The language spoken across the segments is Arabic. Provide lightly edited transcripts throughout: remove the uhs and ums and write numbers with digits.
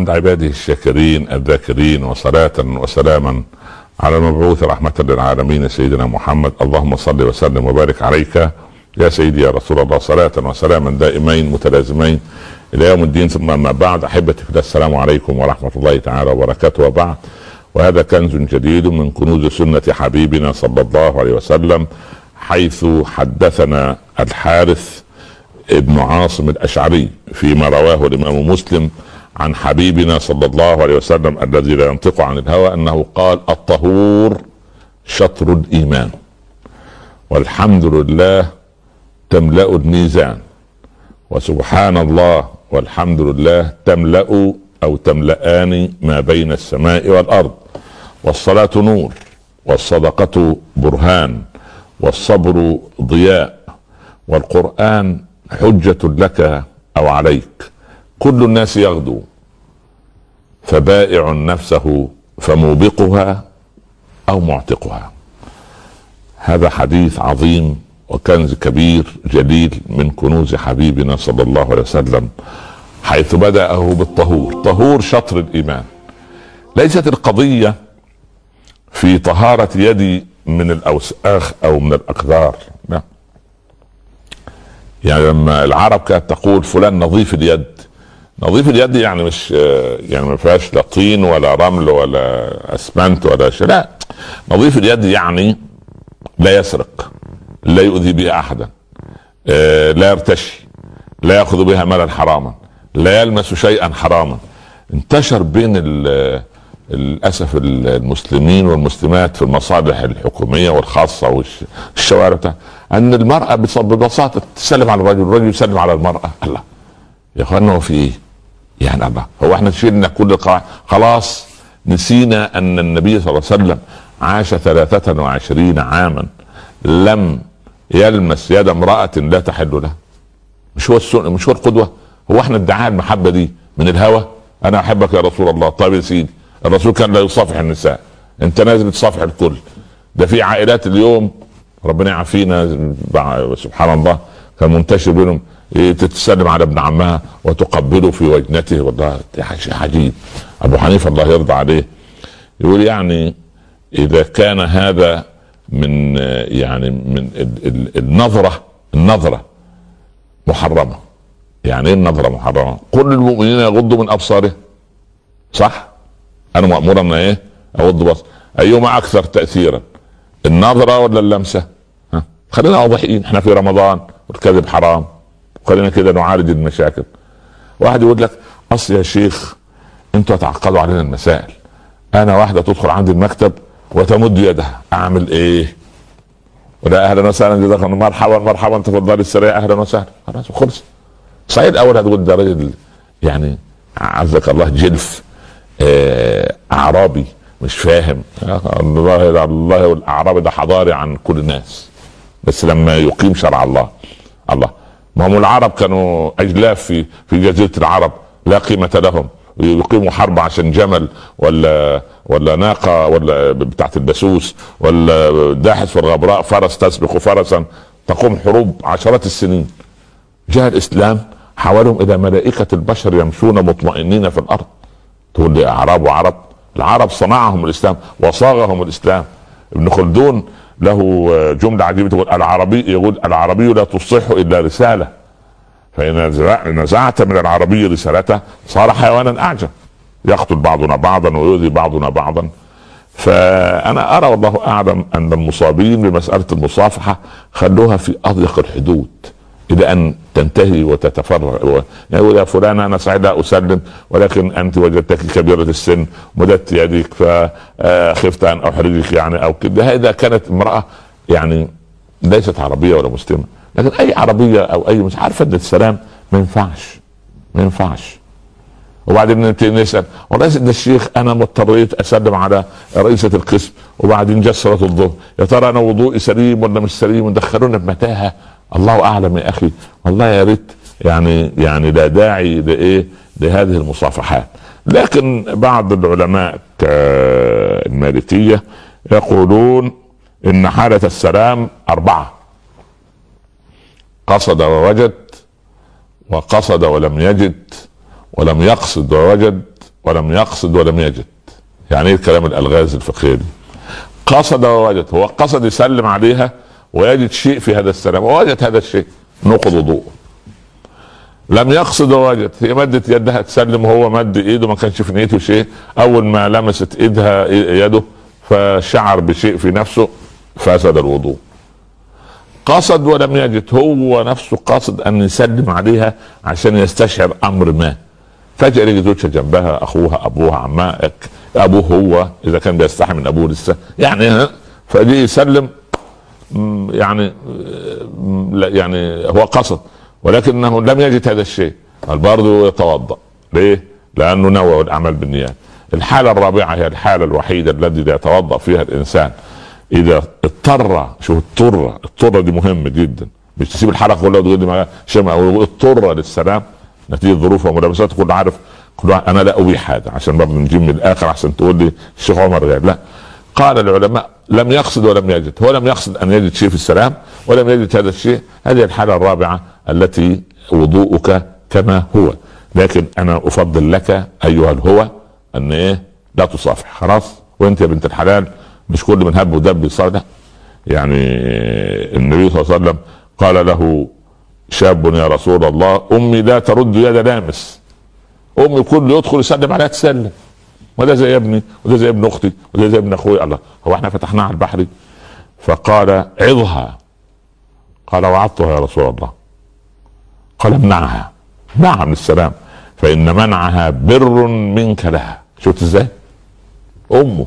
عند عباده الشاكرين الذاكرين، وصلاة وسلاما على المبعوث رحمة للعالمين سيدنا محمد. اللهم صل وسلم وبارك عليك يا سيدي يا رسول الله، صلاة وسلاما دائمين متلازمين إلى يوم الدين. ثم أما بعد، أحبتي في الله، السلام عليكم ورحمة الله تعالى وبركاته. وبعد، وهذا كنز جديد من كنوز سنة حبيبنا صلى الله عليه وسلم، حيث حدثنا الحارث ابن عاصم الأشعري فيما رواه الإمام مسلم عن حبيبنا صلى الله عليه وسلم الذي لا ينطق عن الهوى أنه قال: الطهور شطر الإيمان، والحمد لله تملأ الميزان، وسبحان الله والحمد لله تملأ أو تملأان ما بين السماء والأرض، والصلاة نور، والصدقة برهان، والصبر ضياء، والقرآن حجة لك أو عليك. كل الناس يغدو، فبائع نفسه فموبقها أو معتقها. هذا حديث عظيم وكنز كبير جليل من كنوز حبيبنا صلى الله عليه وسلم، حيث بدأه بالطهور. طهور شطر الإيمان. ليست القضية في طهارة يدي من الأوساخ أو من الأقذار، لا. يعني لما العرب كانت تقول فلان نظيف اليد، نظيف اليد يعني مش يعني ما فيهاش لا طين ولا رمل ولا اسمنت ولا شيء، لا. نظيف اليد يعني لا يسرق، لا يؤذي بها احدا، لا يرتشي، لا ياخذ بها مالا حراما، لا يلمس شيئا حراما. انتشر بين للاسف المسلمين والمسلمات في المصالح الحكوميه والخاصه والشوارع ان المراه ببساطه تسلم على الرجل، الرجل يسلم على المراه. الله يا اخوانا، هو في ايه يعني؟ الله، هو احنا شلنا كل القواعد خلاص؟ نسينا ان النبي صلى الله عليه وسلم عاش 23 عاما لم يلمس يد امرأة لا تحل له. مش هو السنة؟ مش هو القدوة؟ هو احنا ادعاء المحبة دي من الهوى؟ انا احبك يا رسول الله. طيب يا سيدي، الرسول كان لا يصافح النساء، انت نازل تصافح الكل. ده في عائلات اليوم ربنا يعافينا سبحان الله كان منتشر بينهم تتسلم على ابن عمها وتقبله في وجنته. والله شيء عجيب. ابو حنيفه الله يرضى عليه يقول يعني اذا كان هذا من يعني من النظره محرمه. يعني ايه النظره محرمه؟ قل للمؤمنين يغضوا من ابصارهم. صح؟ انا مأمور ان ايه؟ اغض بصر. ايهما اكثر تاثيرا، النظره ولا اللمسه؟ خلينا واضحين، احنا في رمضان والكذب حرام، خلينا كده نعالج المشاكل. واحد يقول لك اصل يا شيخ انتوا هتعقدوا علينا المسائل، انا واحده تدخل عندي المكتب وتمد يدها، اعمل ايه؟ ولا اهلا وسهلا جزاك الله، مرحبا مرحبا تفضلي السريع، اهلا وسهلا، خلاص وخلص. صحيح الاول هتقول ده راجل يعني عزك الله جلف اعرابي مش فاهم. الله والاعرابي ده حضاري عن كل الناس، بس لما يقيم شرع الله. الله، ما هم العرب كانوا اجلاف في جزيره العرب لا قيمه لهم، يقيموا حرب عشان جمل ولا ناقه ولا بتاعت البسوس ولا داحس في الغبراء فرس تسبق فرسا، تقوم حروب عشرات السنين. جاء الاسلام حولهم الى ملائكه البشر يمشون مطمئنين في الارض. تقول لي اعراب وعرب؟ العرب صنعهم الاسلام وصاغهم الاسلام. ابن خلدون له جمله عجيبه تقول العربي لا تصح الا رساله، فإن نزعت من العربي رسالته صار حيوانا أعجب، يقتل بعضنا بعضا ويؤذي بعضنا بعضا. فأنا أرى والله أعلم أن المصابين بمسألة المصافحة خلوها في أضيق الحدود إلى أن تنتهي وتتفرغ. يقول يا فلان أنا سعيد لا أسلم، ولكن أنت وجدتك كبيرة السن مددت يديك فخفت أن أحرجك يعني أو كده. إذا كانت امرأة يعني ليست عربية ولا مسلمة، لكن اي عربيه او اي مش عارفه ان السلام ما ينفعش. وبعدين نسال والله ده الشيخ انا اضطريت اسلم على رئيسه القسم وبعدين جت صلاه الظهر، يا ترى انا وضوئي سليم ولا مش سليم؟ ودخلونا بمتاهه الله اعلم. يا اخي والله يا ريت يعني لا داعي لايه لهذه المصافحات. لكن بعض العلماء المالكيه يقولون ان حاله السلام 4: قصد ووجد، وقصد ولم يجد، ولم يقصد ووجد، ولم يقصد ولم يجد. يعني ايه الكلام الالغاز الفقهي دي؟ قصد ووجد، هو قصد يسلم عليها ويجد شيء في هذا السلام ووجد هذا الشيء نقض وضوء. لم يقصد ووجد، هي مدت يدها تسلم وهو مد ايده ما كانش في نيته شيء، اول ما لمست ايدها يده فشعر بشيء في نفسه فسد الوضوء. قصد ولم يجد، هو نفسه قصد ان يسلم عليها عشان يستشعر امر ما، فجأة يجي زوجها جنبها، اخوها، ابوها، عمها، ابوه هو اذا كان بيستحي من ابوه لسه يعني، فجي يسلم يعني يعني هو قصد ولكنه لم يجد هذا الشيء، برضه يتوضأ. ليه؟ لانه نوى الاعمال بالنيات. الحالة الرابعة هي الحالة الوحيدة التي يتوضأ فيها الانسان اذا اضطر. شوف الطرة دي مهمة جدا، مش تسيب الحلقة كلها وتقول لي شمع، او اضطر للسلام نتيجة ظروفها وملابسات. كل عارف انا لا ابيح هذا عشان برضه نجيب من الاخر عشان تقول لي الشيخ عمر غير. لا، قال العلماء لم يقصد ولم يجد، هو لم يقصد ان يجد شيء في السلام ولم يجد هذا الشيء. هذه الحالة الرابعة التي وضوءك كما هو، لكن انا افضل لك ايها الهوى ان ايه؟ لا تصافح خلاص. وانت يا بنت الحلال مش كل من هب ودب يصالح. يعني النبي صلى الله عليه وسلم قال له شاب يا رسول الله امي لا ترد يد لامس، امي كل يدخل يسلم عليها تسلم، وده زي ابني وده زي ابن اختي وده زي ابن اخوي. الله، هو احنا فتحناه على البحر؟ فقال عظها. قال وعظتها يا رسول الله. قال امنعها، منعها من السلام، فان منعها بر منك لها. شفت ازاي؟ امه.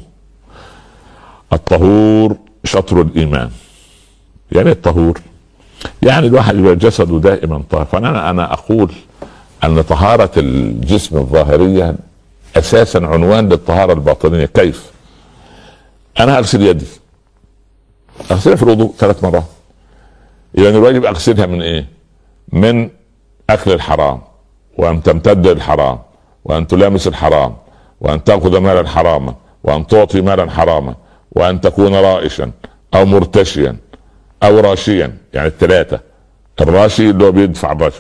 الطهور شطر الايمان. يعني الطهور يعني الواحد يبقى جسده دائما طاهر. فانا اقول ان طهارة الجسم الظاهرية اساسا عنوان للطهارة الباطنية. كيف؟ انا اغسل يدي، اغسلها في الوضوء 3 مرات، اذا الواجب اغسلها من ايه؟ من اكل الحرام، وان تمتد الحرام، وان تلامس الحرام، وان تاخذ مالا حراما، وان تعطي مالا حراما، وان تكون رائشا او مرتشيا او راشيا. يعني ال3. الراشي اللي هو بيدفع الرشوة،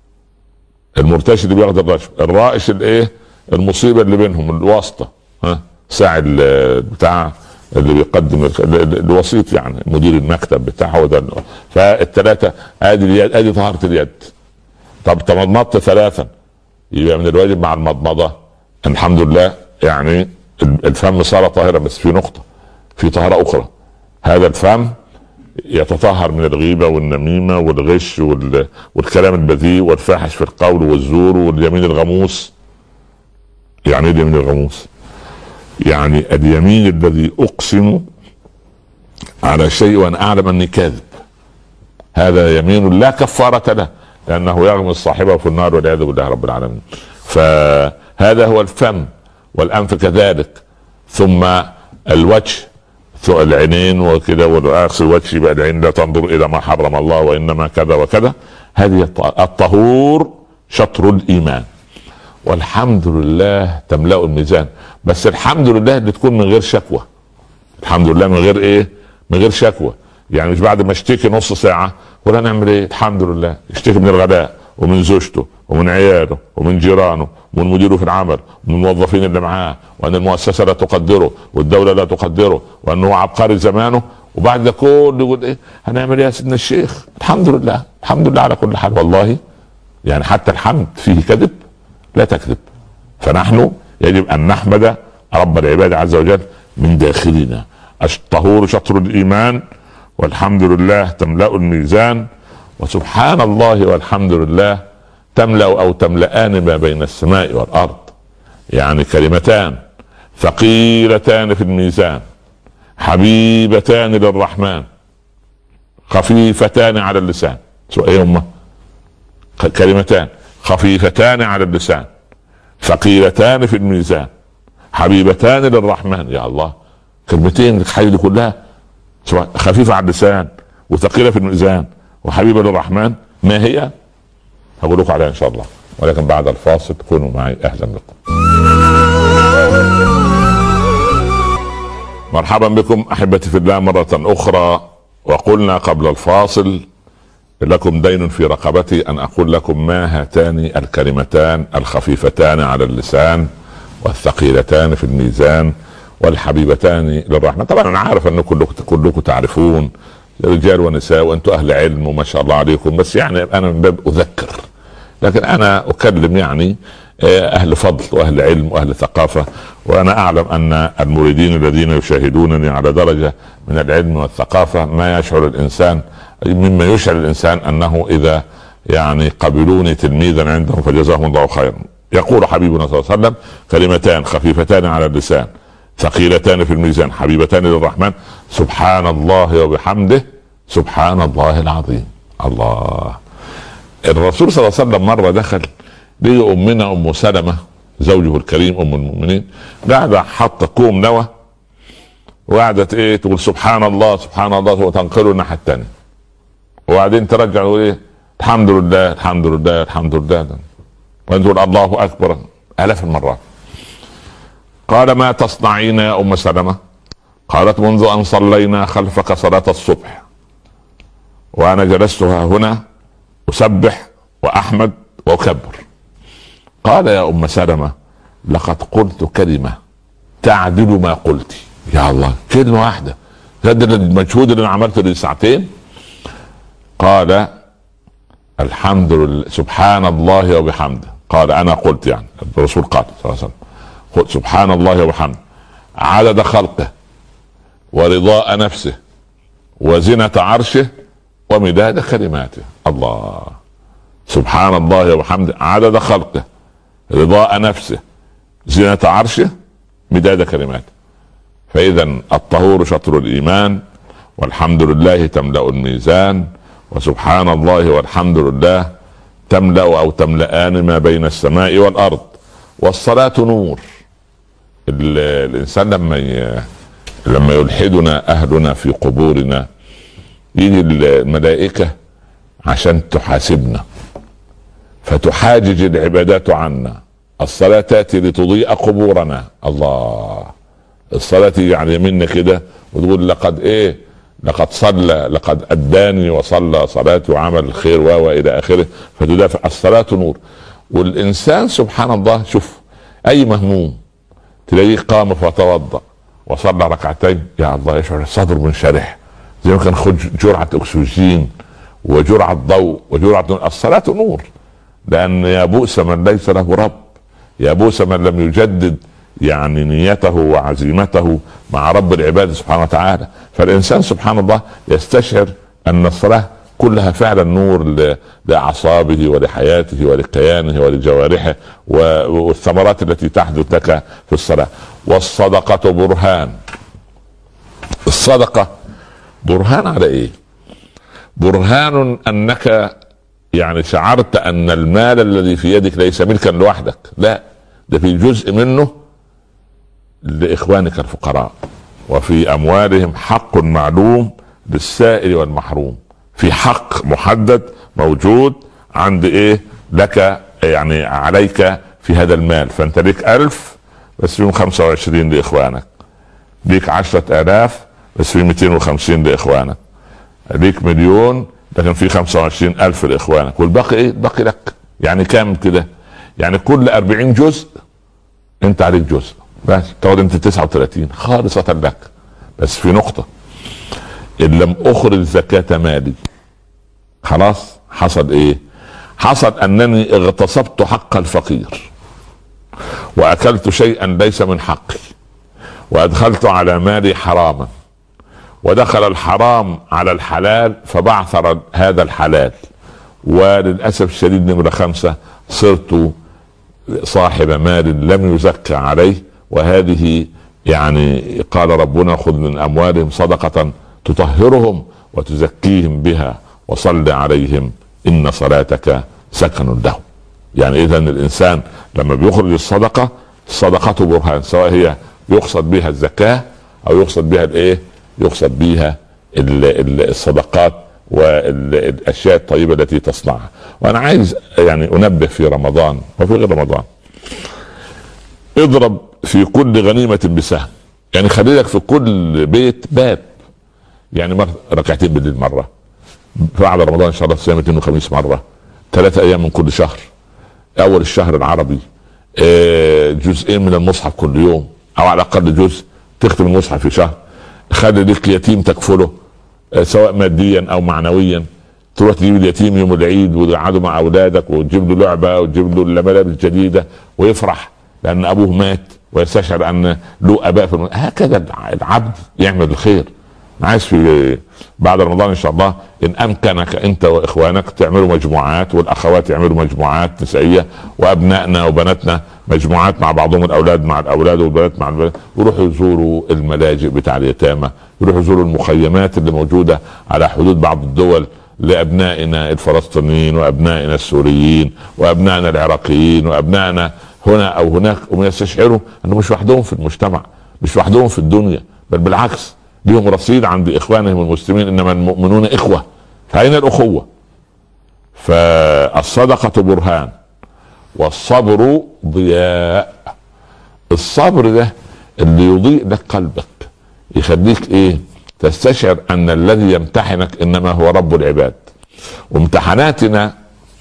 المرتشي اللي بياخذ الرشوة، الرائش الايه؟ المصيبة اللي بينهم، الواسطة، ساعي بتاع اللي بيقدم الوسيط، يعني مدير المكتب بتاعه ده. فال3 ادي اليد، ادي طهارة اليد. طب تمضمضت 3، يبقى من الواجب مع المضمضة الحمد لله يعني الفم صار طاهرا. بس في نقطة، في طهارة اخرى، هذا الفم يتطهر من الغيبة والنميمة والغش والكلام البذيء والفاحش في القول والزور واليمين الغموس. يعني ايه اليمين الغموس؟ يعني اليمين الذي اقسم على شيء وانا اعلم اني كاذب، هذا يمين لا كفارة له، لانه يغمس صاحبه في النار والعياذ بالله رب العالمين. فهذا هو الفم، والانف كذلك، ثم الوجه، العينين وكذا، واخر الوجه يبقى العين لا تنظر الى ما حرم الله وانما كذا وكذا. هذه الطهور شطر الايمان، والحمد لله تملأ الميزان. بس الحمد لله اللي تكون من غير شكوى. الحمد لله من غير ايه؟ من غير شكوى. يعني مش بعد ما اشتكي نص ساعة ولا نعمل ايه؟ الحمد لله. اشتكي من الغلاء ومن زوجته ومن عياله ومن جيرانه ومن مديره في العمل ومن الموظفين اللي معاه، وان المؤسسة لا تقدره والدولة لا تقدره وانه عبقري زمانه، وبعد ده كله يقول ايه؟ هنعمل ايه يا سيدنا الشيخ؟ الحمد لله، الحمد لله على كل حال. والله يعني حتى الحمد فيه كذب، لا تكذب. فنحن يجب ان نحمد رب العباد عز وجل من داخلنا. الطهور شطر الايمان، والحمد لله تملأ الميزان، وسبحان الله والحمد لله تملأ او تملأان ما بين السماء والارض. يعني كلمتان ثقيلتان في الميزان، حبيبتان للرحمن، خفيفتان على اللسان. ايه هما؟ كلمتان خفيفتان على اللسان، ثقيلتان في الميزان، حبيبتان للرحمن. يا الله، كلمتين الحاجة دي كلها خفيفة على اللسان وثقيلة في الميزان وحبيبة للرحمن. ما هي؟ هقول لكم عليها ان شاء الله، ولكن بعد الفاصل كونوا معي. اهلا بكم، مرحبا بكم احبتي في الله مرة اخرى. وقلنا قبل الفاصل لكم دين في رقبتي ان اقول لكم ما هاتان الكلمتان الخفيفتان على اللسان والثقيلتان في الميزان والحبيبتان للرحمن. طبعا انا عارف ان كلكم تعرفون، رجال ونساء، وانتم اهل علم وما شاء الله عليكم، بس يعني انا من باب اذكر، لكن انا اكلم يعني اهل فضل واهل علم واهل ثقافه. وانا اعلم ان المريدين الذين يشاهدونني على درجه من العلم والثقافه ما يشعر الانسان، مما يشعر الانسان انه اذا يعني قبلوني تلميذا عندهم فجزاهم الله خيرا. يقول حبيبنا صلى الله عليه وسلم: كلمتان خفيفتان على اللسان ثقيلتان في الميزان حبيبتان للرحمن، سبحان الله وبحمده سبحان الله العظيم. الله. الرسول صلى الله عليه وسلم مره دخل لي امنا ام سلمة زوجه الكريم ام المؤمنين، قاعده حاطه كوم نوى وقعدت تقول سبحان الله سبحان الله وتنقله الناحيه الثانيه، وبعدين ترجع تقول الحمد لله الحمد لله الحمد لله، وتقول الله اكبر الاف المرات. قال: ما تصنعين يا ام سلمة؟ قالت: منذ ان صلينا خلفك صلاة الصبح وانا جلست هنا اسبح واحمد واكبر. قال: يا ام سلمة لقد قلت كلمة تعدل ما قلت. يا الله، كلمة واحدة قدر المجهود اللي انا عملته لي ساعتين. قال: الحمد لله سبحان الله وبحمده. قال: انا قلت، يعني الرسول قال صلى الله عليه وسلم: قل سبحان الله وبحمده عدد خلقه ورضاء نفسه وزنة عرشه ومداد كلماته. الله. سبحان الله وبحمده عدد خلقه رضاء نفسه زنة عرشه مداد كلماته. فإذا الطهور شطر الإيمان، والحمد لله تملأ الميزان، وسبحان الله والحمد لله تملأ أو تملأان ما بين السماء والأرض. والصلاة نور. الإنسان لما يلحدنا أهلنا في قبورنا يجي الملائكة عشان تحاسبنا فتحاجج العبادات عنا. الصلاة تأتي لتضيء قبورنا. الله. الصلاة يعني منا كده وتقول لقد صلى، لقد أداني وصلى صلاته وعمل الخير وإلى آخره، فتدافع. الصلاة نور. والإنسان سبحان الله، شوف أي مهموم تلاقيه قام فتوضأ وصلى ركعتين، يا الله يشعر الصدر منشرح زي ما كان خد جرعة أكسجين وجرعة ضوء وجرعة نور. الصلاة نور. لأن يا بؤس من ليس له رب، يا بؤس من لم يجدد يعني نيته وعزيمته مع رب العباد سبحانه وتعالى. فالإنسان سبحان الله يستشعر أن الصلاة كلها فعلا نور لأعصابه ولحياته ولكيانه ولجوارحه والثمرات التي تحدث لك في الصلاة. والصدقة برهان. الصدقة برهان على ايه؟ برهان انك يعني شعرت ان المال الذي في يدك ليس ملكا لوحدك، لا، ده في جزء منه لاخوانك الفقراء، وفي اموالهم حق معلوم للسائل والمحروم. في حق محدد موجود عند لك، يعني عليك في هذا المال. فانت ليك 1000 بس فيهم 25 لاخوانك، ليك 10,000 بس في 250 لاخوانك، ليك 1,000,000 لكن في 25,000 لاخوانك، والباقي باقي لك. يعني كام كده؟ يعني كل 40 جزء انت عليك جزء، بس تقعد انت 39 خالصة لك. بس في نقطة: ان لم اخرج زكاة مالي خلاص حصل حصل انني اغتصبت حق الفقير واكلت شيئا ليس من حقي وادخلت على مالي حراما، ودخل الحرام على الحلال فبعثر هذا الحلال. وللأسف الشديد نمرة 5 صرت صاحب مال لم يزكى عليه. وهذه يعني قال ربنا: خذ من أموالهم صدقة تطهرهم وتزكيهم بها وصل عليهم إن صلاتك سكن لهم. يعني إذن الإنسان لما بيخرج الصدقة برهان، سواء هي يقصد بها الزكاة أو يقصد بها يقصد بها الصدقات والاشياء الطيبه التي تصنعها. وانا عايز يعني انبه في رمضان وفي غير رمضان: اضرب في كل غنيمه بسهم. يعني خلي لك في كل بيت باب، يعني مرة ركعتين بالليل، مره بعد رمضان ان شاء الله صيام الاثنين والخميس، مره 3 ايام من كل شهر، اول الشهر العربي جزئين من المصحف كل يوم، او على الاقل جزء. تختم المصحف في شهر. خلي لك يتيم تكفله سواء ماديا او معنويا. تروح تجيب اليتيم يوم العيد وتقعده مع اولادك وتجيب له لعبه وتجيب له ملابس جديده ويفرح لان ابوه مات ويستشعر ان له اباء في هكذا العبد يعمل الخير. عايز في بعد رمضان ان شاء الله ان امكنك انت واخوانك تعملوا مجموعات، والاخوات يعملوا مجموعات نسائيه، وابنائنا وبناتنا مجموعات مع بعضهم، الاولاد مع الاولاد والبنات مع البنات، ويروحوا يزوروا الملاجئ بتاع اليتامى، يروحوا يزوروا المخيمات اللي موجوده على حدود بعض الدول لابنائنا الفلسطينيين وابنائنا السوريين وابنائنا العراقيين وابنائنا هنا او هناك، ويستشعروا انه مش وحدهم في المجتمع، مش وحدهم في الدنيا، بل بالعكس لهم رصيد عند اخوانهم المسلمين، انما المؤمنون اخوه. فاين الاخوه؟ فالصدقه برهان والصبر ضياء. الصبر ده اللي يضيء لك قلبك، يخليك ايه؟ تستشعر ان الذي يمتحنك انما هو رب العباد. وامتحاناتنا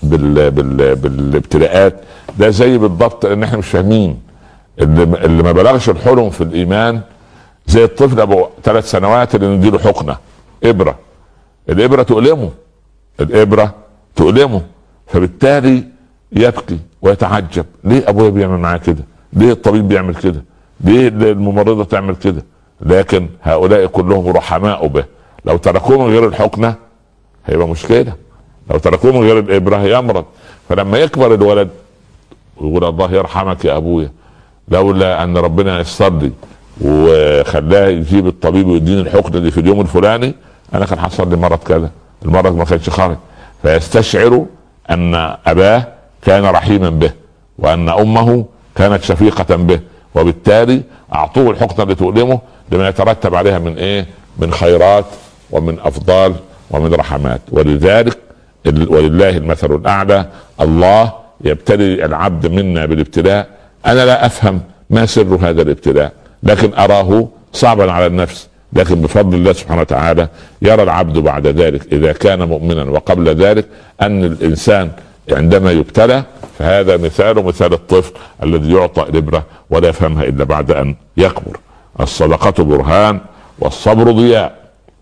بالابتلاءات ده زي بالضبط ان احنا مش فاهمين. اللي ما بلغش الحلم في الايمان زي الطفل ابو 3 سنوات اللي نديله حقنه ابره، الابره تؤلمه، الابره تؤلمه، فبالتالي يبكي ويتعجب ليه ابويا بيعمل معاه كده؟ ليه الطبيب بيعمل كده؟ ليه الممرضه تعمل كده؟ لكن هؤلاء كلهم رحماء به. لو تركوه من غير الحقنه هيبقى مشكله، لو تركوه من غير الابره يمرض. فلما يكبر الولد ويقول الله يرحمك يا ابويا، لولا ان ربنا يسر لي وخلاه يجيب الطبيب ويديني الحقنه دي في اليوم الفلاني انا كان حصل لي مرض كذا، المرض ما كانش خارج. فيستشعر ان اباه كان رحيما به وان امه كانت شفيقه به، وبالتالي اعطوه الحقنه اللي تؤلمه لما يترتب عليها من ايه؟ من خيرات ومن افضال ومن رحمات. ولذلك ولله المثل الاعلى. الله يبتلي العبد منا بالابتلاء. انا لا افهم ما سر هذا الابتلاء، لكن اراه صعبا على النفس، لكن بفضل الله سبحانه وتعالى يرى العبد بعد ذلك اذا كان مؤمنا وقبل ذلك ان الانسان عندما يبتلى فهذا مثال الطفل الذي يعطى الابره ولا يفهمها الا بعد ان يكبر. الصدقه برهان والصبر ضياء.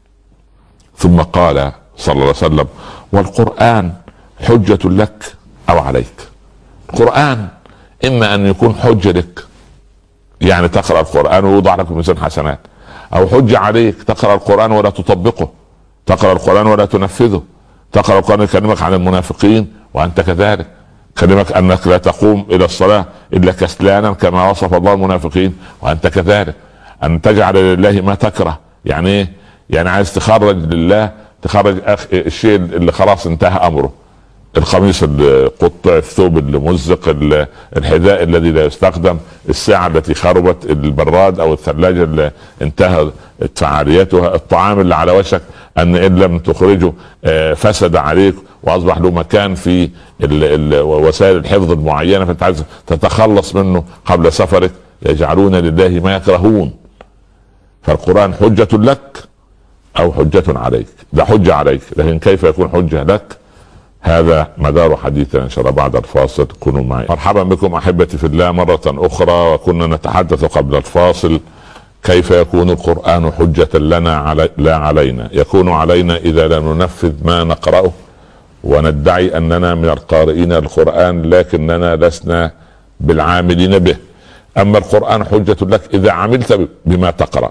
ثم قال صلى الله عليه وسلم: والقرآن حجة لك او عليك. القرآن اما ان يكون حجة لك، يعني تقرأ القرآن ويوضع لك ميزان حسنات، او حجة عليك تقرأ القرآن ولا تطبقه، تقرأ القرآن ولا تنفذه، تقرأ القرآن يكلمك عن المنافقين وانت كذلك، كلمك انك لا تقوم الى الصلاة الا كسلانا كما وصف الله المنافقين وانت كذلك، ان تجعل لله ما تكره. يعني ايه؟ يعني عايز تخرج لله، تخرج الشيء اللي خلاص انتهى امره، القميص القطع، الثوب المزق، الحذاء الذي لا يستخدم، الساعة التي خربت، البراد او الثلاجة اللي انتهى فعاليتها، الطعام اللي على وشك ان ان لم تخرجه فسد عليك واصبح له مكان في وسائل الحفظ المعينة فانت عايز تتخلص منه قبل سفرك. يجعلون لله ما يكرهون. فالقرآن حجة لك او حجة عليك. ده حجة عليك، لكن كيف يكون حجة لك؟ هذا مدار حديثنا ان شاء الله بعد الفاصل. كونوا معي. مرحبا بكم احبتي في الله مرة اخرى. وكنا نتحدث قبل الفاصل كيف يكون القرآن حجة لنا لا علينا. يكون علينا اذا لا ننفذ ما نقرأه وندعي اننا من القارئين القرآن لكننا لسنا بالعاملين به. اما القرآن حجة لك اذا عملت بما تقرأ.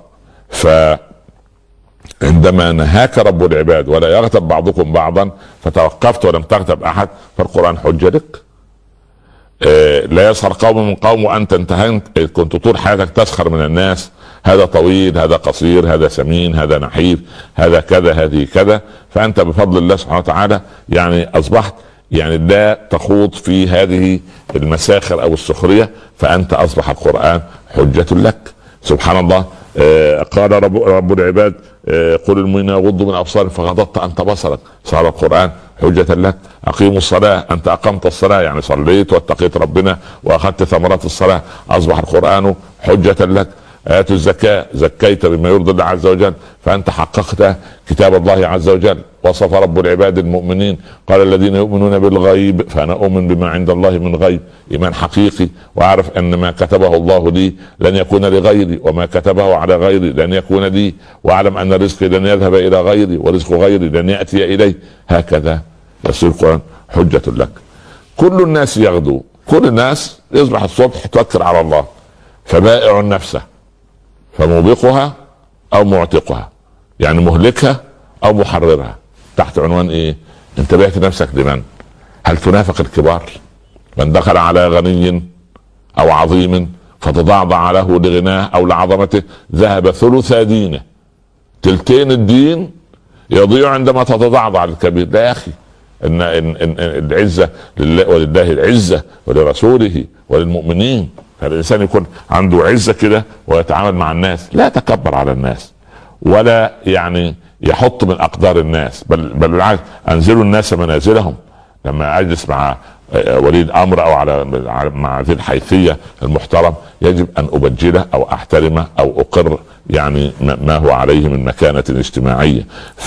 عندما نهاك رب العباد ولا يغتب بعضكم بعضا فتوقفت ولم تغتب احد فالقرآن حجة لك. لا يسخر قوم من قوم وانت انتهنت، كنت طول حياتك تسخر من الناس، هذا طويل، هذا قصير، هذا سمين، هذا نحيف، هذا كذا، هذه كذا، فانت بفضل الله سبحانه وتعالى يعني اصبحت يعني لا تخوض في هذه المساخر او السخرية، فانت اصبح القرآن حجة لك. سبحان الله. قال رب العباد: قل المؤمنين يغضوا من ابصارهم فغضضت انت بصرك، صار القرآن حجة لك. اقيموا الصلاة، انت اقمت الصلاة يعني صليت واتقيت ربنا واخذت ثمرات الصلاة، اصبح القرآن حجة لك. آتوا الزكاة، زكيت بما يرضي الله عز وجل، فانت حققت كتاب الله عز وجل وصف رب العباد المؤمنين قال الذين يؤمنون بالغيب فأنا أؤمن بما عند الله من غيب، إيمان حقيقي، وأعرف أن ما كتبه الله لي لن يكون لغيري، وما كتبه على غيري لن يكون لي، وأعلم أن رزقي لن يذهب إلى غيري ورزق غيري لن يأتي إلي. هكذا يصير القرآن حجة لك. كل الناس يغدو، كل الناس يصبح الصبح توكل على الله، فبائع نفسه فموبقها أو معتقها، يعني مهلكها أو محررها. تحت عنوان إيه؟ أنت بعت نفسك لمن؟ هل تنافق الكبار؟ من دخل على غني أو عظيم فتضعضع له لغناه أو لعظمته ذهب ثلث دينه، تلتين الدين يضيع عندما تتضعضع الكبير. لا يا أخي، إن العزة لله، ولله العزة ولرسوله وللمؤمنين. فالإنسان يكون عنده عزة كده ويتعامل مع الناس، لا يتكبر على الناس ولا يعني يحط من أقدار الناس، بل بالعكس أنزلوا الناس منازلهم. لما أجلس مع ولي الأمر أو مع ذي الحيثية المحترم يجب أن أبجله أو أحترمه أو أقر يعني ما هو عليه من مكانة اجتماعية.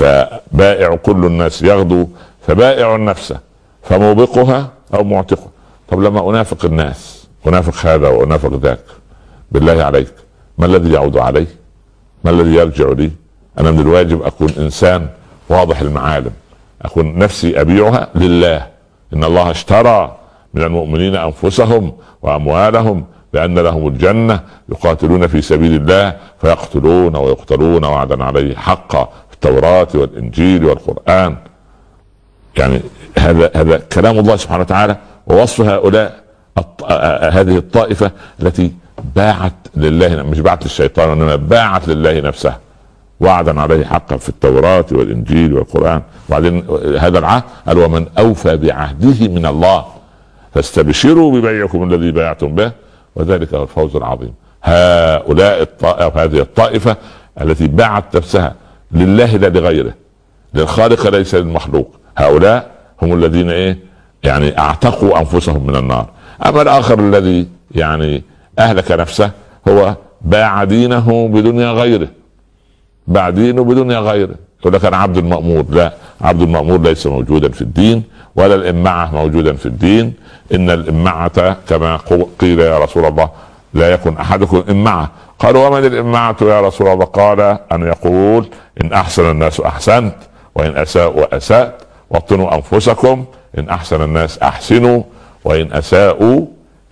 فبائع كل الناس يغدو فبائع نفسه فموبقها أو معتقها. طب لما أنافق الناس، أنافق هذا وأنافق ذاك، بالله عليك ما الذي يعود علي؟ ما الذي يرجع لي؟ أنا من الواجب أكون إنسان واضح المعالم، أكون نفسي أبيعها لله. إن الله اشترى من المؤمنين أنفسهم وأموالهم بأن لهم الجنة يقاتلون في سبيل الله فيقتلون ويقتلون وعدا عليه حقا في التوراة والإنجيل والقرآن. يعني هذا كلام الله سبحانه وتعالى ووصف هؤلاء هذه الطائفة التي باعت لله، مش باعت للشيطان وإنما باعت لله نفسها وعدا عليه حقا في التوراة والإنجيل والقرآن. وبعدين هذا العهد قال ومن أوفى بعهده من الله فاستبشروا ببيعكم الذي بايعتم به وذلك هو الفوز العظيم. هؤلاء هذه الطائفة التي باعت نفسها لله لا لغيره، للخالق ليس للمخلوق، هؤلاء هم الذين يعني اعتقوا انفسهم من النار. اما الاخر الذي يعني اهلك نفسه هو باع دينه بدنيا غيره، باع دينه بدنيا غيره. يقول لك انا عبد المأمور. لا، عبد المأمور ليس موجودا في الدين، ولا الإمعة موجودا في الدين. ان الإمعة كما قيل يا رسول الله لا يكن احدكم إمعة. قالوا ومن الإمعة يا رسول الله؟ قال ان يقول ان احسن الناس احسنت وان اساءوا اسأت واطنوا انفسكم، ان احسن الناس احسنوا وان اساءوا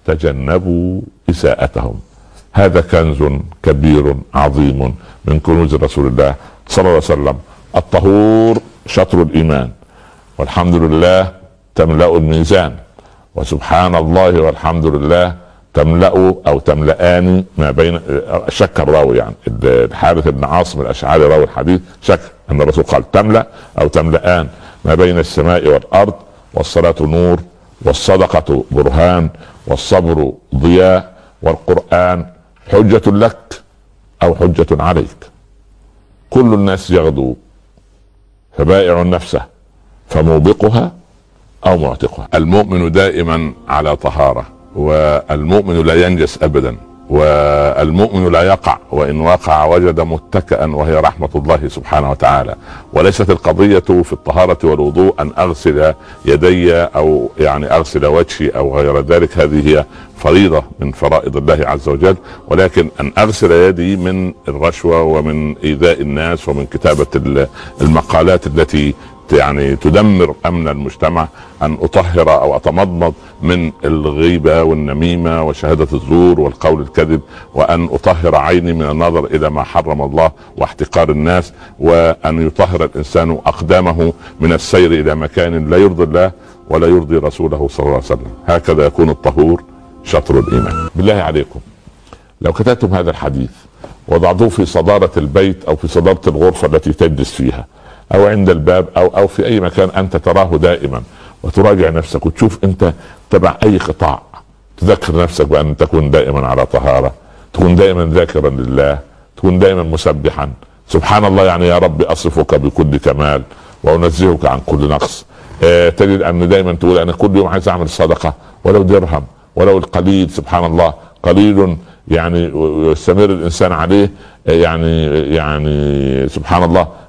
تجنبوا اساءتهم. هذا كنز كبير عظيم من كنوز رسول الله صلى الله عليه وسلم. الطهور شطر الإيمان، والحمد لله تملأ الميزان، وسبحان الله والحمد لله تملأ أو تملأان ما بين. شك الراوي يعني الحارث بن عاصم الأشعري راوي الحديث شك أن الرسول قال تملأ أو تملأان ما بين السماء والأرض. والصلاة نور، والصدقة برهان، والصبر ضياء، والقرآن حجة لك أو حجة عليك. كل الناس يغدو فبائع نفسه فموبقها أو معتقها. المؤمن دائما على طهارة، والمؤمن لا ينجس أبدا، والمؤمن لا يقع، وإن وقع وجد متكئا وهي رحمة الله سبحانه وتعالى. وليست القضية في الطهارة والوضوء أن أغسل يدي أو يعني أغسل وجهي أو غير ذلك، هذه هي فريضة من فرائض الله عز وجل، ولكن أن أغسل يدي من الرشوة ومن إيذاء الناس ومن كتابة المقالات التي يعني تدمر امن المجتمع، ان اطهر او اتمضمض من الغيبة والنميمة وشهادة الزور والقول الكذب، وان اطهر عيني من النظر الى ما حرم الله واحتقار الناس، وان يطهر الانسان اقدامه من السير الى مكان لا يرضي الله ولا يرضي رسوله صلى الله عليه وسلم. هكذا يكون الطهور شطر الايمان. بالله عليكم لو كتبتم هذا الحديث وضعتوه في صدارة البيت او في صدارة الغرفة التي تجلس فيها او عند الباب او في اي مكان انت تراه دائما، وتراجع نفسك وتشوف انت تبع اي قطاع، تذكر نفسك بان تكون دائما على طهارة، تكون دائما ذاكرا لله، تكون دائما مسبحا سبحان الله. يعني يا رب اصفك بكل كمال وانزهك عن كل نقص. تجد ان دائما تقول انا كل يوم عايز اعمل صدقة ولو درهم ولو القليل، سبحان الله قليل يعني يستمر الانسان عليه، يعني سبحان الله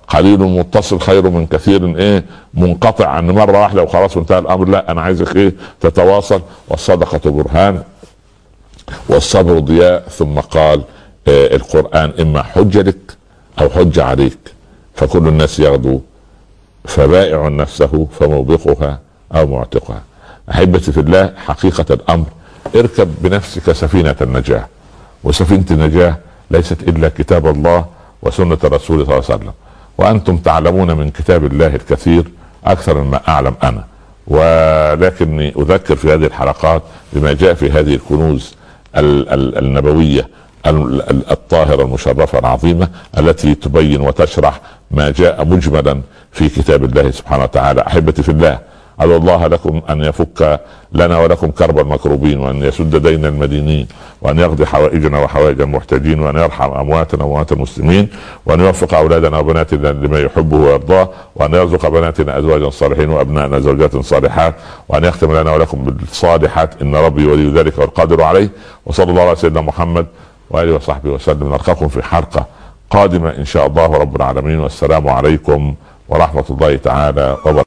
قليل متصل خير من كثير ايه منقطع، ان مره واحده وخلاص وانتهى الامر. لا، انا عايزك ايه تتواصل. والصدقه برهان والصبر ضياء. ثم قال القرآن اما حجة لك او حجة عليك، فكل الناس يغدو فبائع نفسه فموبقها او معتقها. احبتي في الله، حقيقة الامر اركب بنفسك سفينة النجاة، وسفينة النجاة ليست الا كتاب الله وسنة الرسول صلى الله عليه وسلم، وانتم تعلمون من كتاب الله الكثير اكثر مما اعلم انا، ولكني اذكر في هذه الحلقات بما جاء في هذه الكنوز النبوية الطاهرة المشرفة العظيمة التي تبين وتشرح ما جاء مجملا في كتاب الله سبحانه وتعالى. احبتي في الله، أدعو الله لكم أن يفك لنا ولكم كرب المكروبين، وأن يسد دين المدينين، وأن يقضي حوائجنا وحوائج المحتاجين، وأن يرحم أمواتنا وأموات المسلمين، وأن يوفق أولادنا وبناتنا لما يحبه ويرضاه، وأن يرزق بناتنا أزواجا صالحين وأبنائنا زوجات صالحات، وأن يختم لنا ولكم بالصالحات إن ربي ولي ذلك والقادر عليه. وصلى الله على سيدنا محمد وآله وصحبه وسلم. نلقاكم في حلقة قادمة إن شاء الله رب العالمين، والسلام عليكم ورحمة الله تعالى وبركاته.